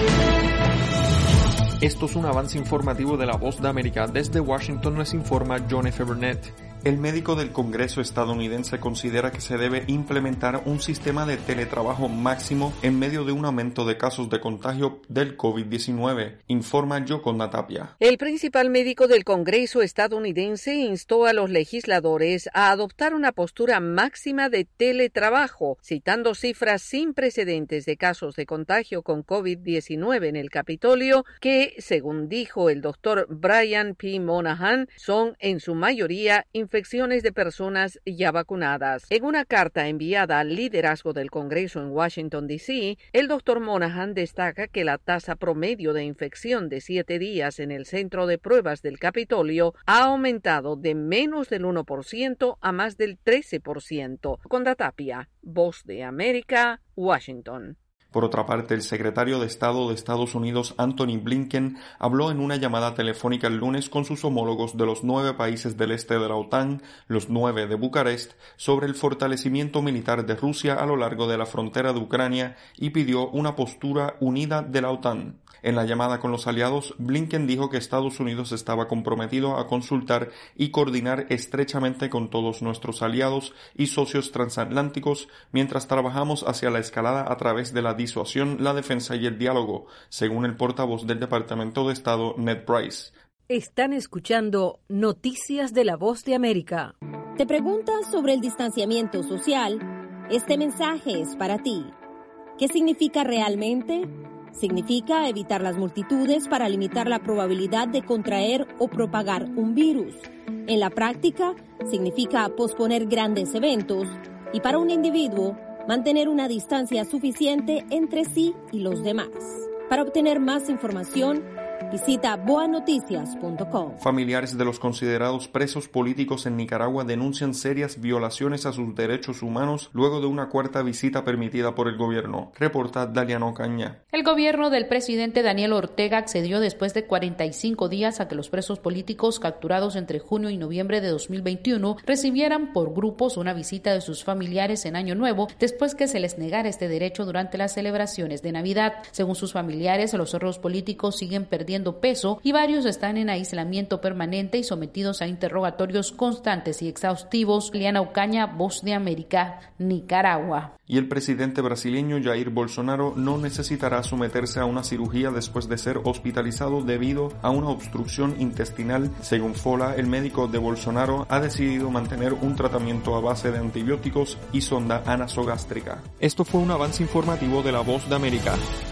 Esto es un avance informativo de La Voz de América. Desde Washington les informa John F. Burnett. El médico del Congreso estadounidense considera que se debe implementar un sistema de teletrabajo máximo en medio de un aumento de casos de contagio del COVID-19, informa Yoconda Tapia. El principal médico del Congreso estadounidense instó a los legisladores a adoptar una postura máxima de teletrabajo, citando cifras sin precedentes de casos de contagio con COVID-19 en el Capitolio, que, según dijo el doctor Brian P. Monahan, son en su mayoría infecciones de personas ya vacunadas. En una carta enviada al liderazgo del Congreso en Washington, D.C., el doctor Monahan destaca que la tasa promedio de infección de 7 días en el centro de pruebas del Capitolio ha aumentado de menos del 1% a más del 13%. Conda Tapia, Voz de América, Washington. Por otra parte, el secretario de Estado de Estados Unidos, Antony Blinken, habló en una llamada telefónica el lunes con sus homólogos de los 9 países del este de la OTAN, los 9 de Bucarest, sobre el fortalecimiento militar de Rusia a lo largo de la frontera de Ucrania y pidió una postura unida de la OTAN. En la llamada con los aliados, Blinken dijo que Estados Unidos estaba comprometido a consultar y coordinar estrechamente con todos nuestros aliados y socios transatlánticos mientras trabajamos hacia la escalada a través de la disuasión, la defensa y el diálogo, según el portavoz del Departamento de Estado, Ned Price. Están escuchando Noticias de la Voz de América. ¿Te preguntas sobre el distanciamiento social? Este mensaje es para ti. ¿Qué significa realmente? Significa evitar las multitudes para limitar la probabilidad de contraer o propagar un virus. En la práctica, significa posponer grandes eventos y para un individuo, mantener una distancia suficiente entre sí y los demás. Para obtener más información, visita boanoticias.com. Familiares de los considerados presos políticos en Nicaragua denuncian serias violaciones a sus derechos humanos luego de una cuarta visita permitida por el gobierno. Reporta Daliana Ocaña. El gobierno del presidente Daniel Ortega accedió después de 45 días a que los presos políticos capturados entre junio y noviembre de 2021 recibieran por grupos una visita de sus familiares en Año Nuevo, después que se les negara este derecho durante las celebraciones de Navidad. Según sus familiares, los reos políticos siguen perdiendo peso y varios están en aislamiento permanente y sometidos a interrogatorios constantes y exhaustivos. Liana Ocaña, Voz de América, Nicaragua. Y el presidente brasileño Jair Bolsonaro no necesitará someterse a una cirugía después de ser hospitalizado debido a una obstrucción intestinal. Según Fola, el médico de Bolsonaro ha decidido mantener un tratamiento a base de antibióticos y sonda anasogástrica. Esto fue un avance informativo de La Voz de América.